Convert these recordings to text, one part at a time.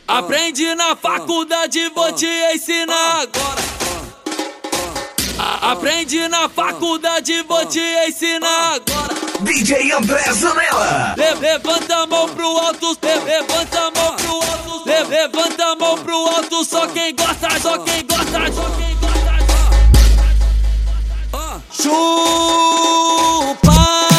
Aprende na faculdade, vou te ensinar agora. Aprende na faculdade, vou te ensinar agora. DJ André Zanella. Levanta a mão pro alto, levanta a mão pro alto, levanta a mão pro alto, só quem gosta, só quem gosta, só quem gosta. Chupa,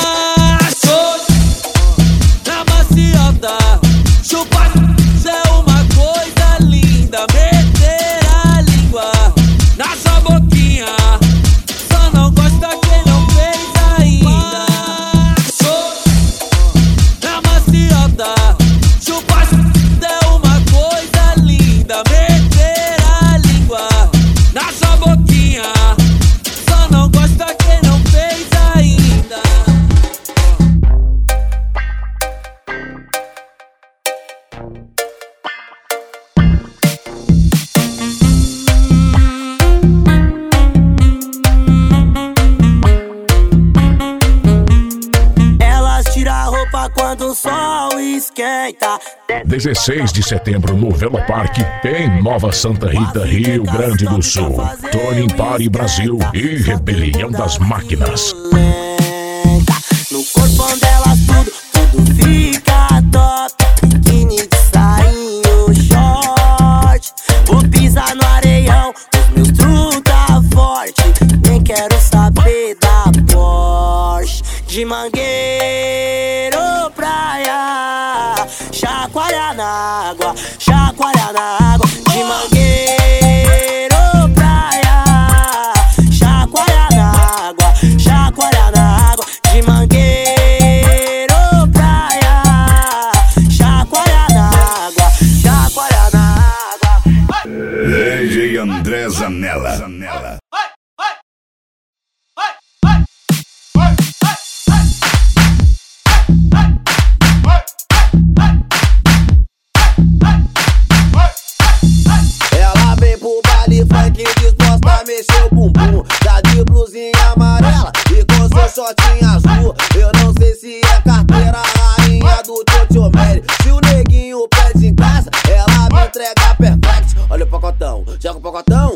na maciota, chupa, isso é uma coisa linda, meter a língua na sua boquinha, só não gosta quem não fez ainda. Na maciota, chupa, isso é uma coisa linda, meter a língua na sua boquinha, só não gosta quem não fez ainda. Elas tiram a roupa quando o sol esquenta. 16 de setembro no Velo Parque, em Nova Santa Rita, Rio Grande do Sul. Tony Party Brasil e Rebelião das Máquinas. No corpo delas tudo fica top. Biquíni de sainho, short. Vou pisar no areião, os meus truta forte. Nem quero saber da Porsche. De Mangueiro praia, chacoalhar na água, chacoalhar na água. De Mangueiro praia, chacoalhar na água, chacoalhar na água. De Mangueiro praia, chacoalhar na água, chacoalhar na água. DJ André Zanella. Ela vem pro baile funk disposta a mexer o bumbum. Tá de blusinha amarela e com seu shortinho azul. Eu não sei se é carteira, rainha do Tio Mary. Se o neguinho pede em casa, ela me entrega perfect. Olha o pacotão, joga o pacotão.